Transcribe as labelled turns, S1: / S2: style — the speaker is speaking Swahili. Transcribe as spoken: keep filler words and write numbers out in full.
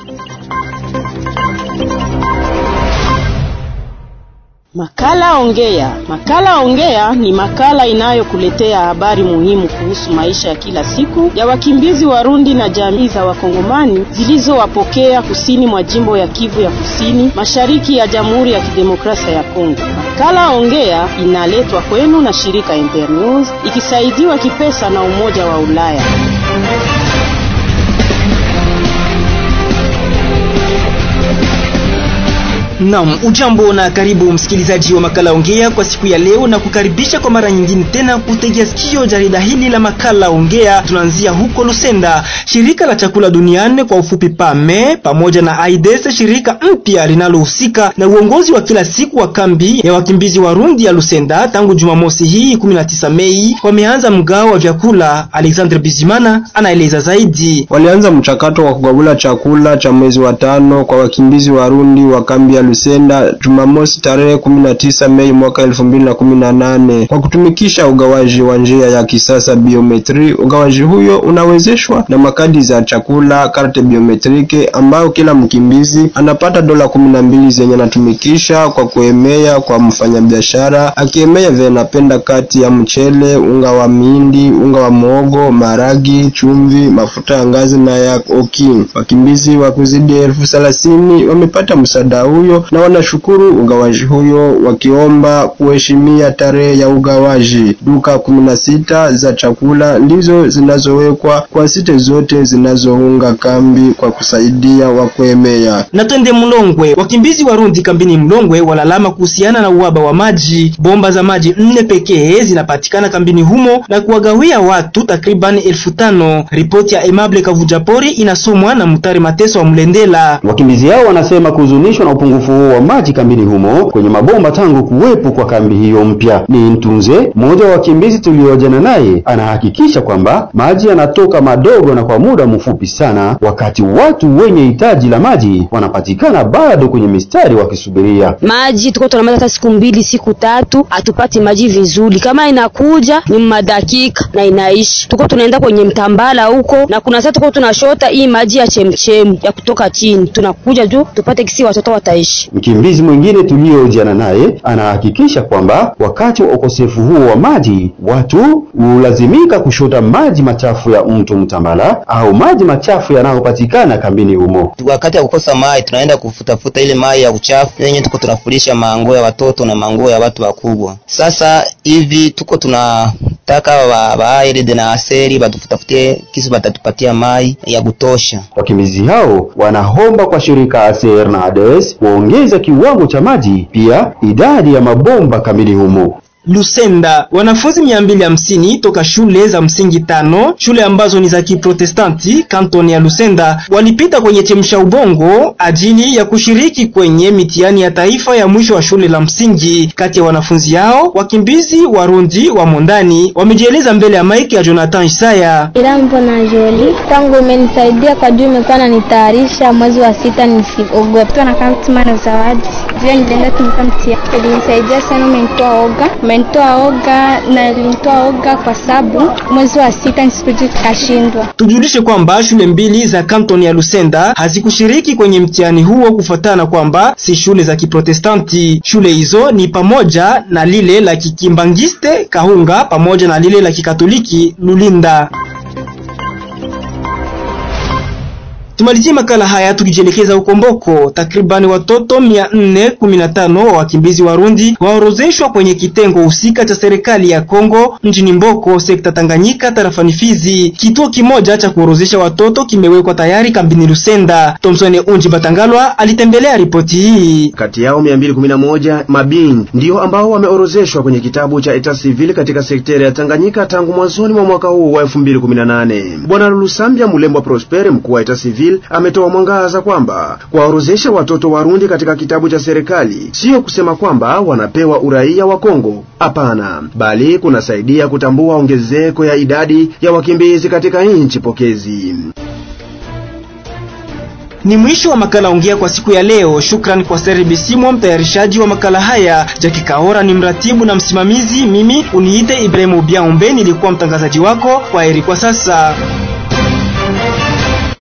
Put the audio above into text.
S1: Makala Ongea. Makala Ongea ni makala inayokuletea habari muhimu kuhusu maisha ya kila siku ya wakimbizi Warundi na jamii za Wakongomani zilizowapokea kusini mwa jimbo ya Kivu ya Kusini, mashariki ya Jamhuri ya Kidemokrasia ya Kongo. Makala Ongea inaletwa kwenu na shirika Internews ikisaidiwa kipesa na Umoja wa Ulaya.
S2: Naam, ujambo na karibu msikilizaji wa makala Ongea kwa siku ya leo, na kukaribisha kwa mara nyingine tena kutegea sikio jarida hili la makala Ongea. Tunaanzia huko Lusenda. Shirika la chakula duniani kwa ufupi P A M E pamoja na A I D E S, shirika mpya linalohusika na uongozi wa kila siku wa kambi ya wakimbizi Warundi ya Lusenda, tangu Jumamosi hii kumi na tisa Mei wameanza mgao wa vyakula. Alexandre Bizimana anaeleza zaidi.
S3: Walianza mchakato wa kugabula chakula cha mwezi wa tano kwa wakimbizi Warundi wa kambi ya Lusenda Jumamosi tarehe kumi na tisa Mei mwaka elfu mbili na kumi na nane kwa kutumikisha ugawaji wa njia ya kisasa biometri. Ugawaji huyo unawezeshwa na makadi za chakula, karte biometrike, ambao kila mkimbizi anapata dola kumi na mbili zenye natumikisha kwa kuemea kwa mfanyabiashara, akiemea vile napenda kati ya mchele, unga wa mindi, unga wa muhogo, maragi, chumvi, mafuta ya ngazi na ya oki. Wakimbizi wa kuzidi elfu thelathini wamepata msaada huyo na wanashukuru ugawaji huyo, wakiomba kuheshimia tarehe ya ugawaji. Duka kumi na sita za chakula ndizo zinazowekwa kwa site zote zinazounga kambi kwa kusaidia wakuemea.
S2: Na twende Mlongwe. Wakimbizi Warundi kambini Mlongwe walalama kuhusiana na uhaba wa maji. Bomba za maji nne pekee zinapatikana kambini humo na kuwagawia watu takriban elfu tano. Ripoti ya Aimable Kavujapori inasomwa na Mutare Mateso wa Mlendela.
S4: Wakimbizi hao wanasema kuzunishwa na upungufu wa maji kambini humo kwenye mabomba tangu kuwepo kwa kambi hiyo mpya. Ni Ntunze, mmoja wa wakimbizi tuliojana naye, anahakikisha kwamba maji yanatoka madogo na kwa muda mfupi sana, wakati watu wenye hitaji la maji wanapatikana bado kwenye mistari wakisubiria
S5: maji. Tuko tunamaliza hata siku mbili siku tatu hatupati maji vizuri, kama inakuja ni madakika na inaishi. Tuko tunaenda kwenye mtambala huko, na kuna sasa tuko tunashota hii maji ya chemchemu ya kutoka chini, tunakuja juu tupate kisi watoto wataishi.
S4: Mkimbizi mwingine tuliojiana naye anahakikisha kwamba wakati wa ukosefu huo wa maji, watu hulazimika kushota maji machafu ya mto Mtambala au maji machafu yanayopatikana kambini humo.
S6: Wakati ya kukosa maji tunaenda kufutafuta ile maji ya uchafu yenye tuko tunafulisha manguo ya watoto na manguo ya watu wakubwa. Sasa hivi tuko tunataka wa bairide na aseri batufutafutie kisi batatupatia maji ya kutosha.
S4: Wakimbizi hao wanaomba kwa shirika A C R na A D E S kuongeza kiwango cha maji, pia idadi ya mabomba kamili humo.
S2: Lusenda, wanafunzi mia mbili hamsini toka shule za msingi tano, shule ambazo ni za Kiprotestanti kantoni ya Lusenda, walipita kwenye chemsha ubongo ajili ya kushiriki kwenye mitihani ya taifa ya mwisho wa shule la msingi. Kati ya wanafunzi hao, wakimbizi Warundi wa Mondani wamejieleza mbele ya maiki ya Jonathan Isaya.
S7: Ilambo na Joli, tangu umenisaidia kwa juu umekuwa unanitayarisha mwezi wa sita nisiogope na kama tumana zawadi. Jia nilienda tumkamtia. Ilinisaidia sana, umenitoa oga. Umenitoa oga na ilinitoa oga kwa sababu mwezi wa sita nisikuji kashindwa.
S2: Tujulishe kwamba shule mbili za kantoni ya Lusenda hazikushiriki kwenye mtihani huo kufuatana kwamba si shule za Kiprotestanti. Shule hizo ni pamoja na lile la Kikimbangiste Kahunga pamoja na lile la Kikatoliki Lulinda. Tumalizie makala haya tukijelekeza huko Mboko. Takribani watoto mia nne kumi na tano wa wakimbizi Warundi waorozeshwa kwenye kitengo husika cha serikali ya Kongo mjini Mboko, sekta Tanganyika, tarafani Fizi. Kituo kimoja cha kuorozesha watoto kimewekwa tayari kambini Lusenda. Thomson Unji Batangalwa alitembelea ripoti hii.
S8: Kati yao mia mbili kumi na moja mabing ndio ambao wameorozeshwa kwenye kitabu cha Etat Civil katika sekteri ya Tanganyika tangu mwanzoni mwa mwaka huu wa elfu mbili kumi na nane. Bwana Lulusambia Mulembwa Prosper, mkuu wa Etat Civil, ametoa mwangaza kwamba kuwaorozesha watoto Warundi katika kitabu cha serikali sio kusema kwamba wanapewa uraia wa Kongo. Hapana, bali kunasaidia kutambua ongezeko ya idadi ya wakimbizi katika nchi pokezi.
S2: Ni mwisho wa makala Ongea kwa siku ya leo. Shukrani kwa Seri Bisimwa, mtayarishaji wa makala haya. Jackie Kahora ni mratibu na msimamizi. Mimi uniite Ibrahim Obiaombe, nilikuwa mtangazaji wako. Kwaheri kwa sasa.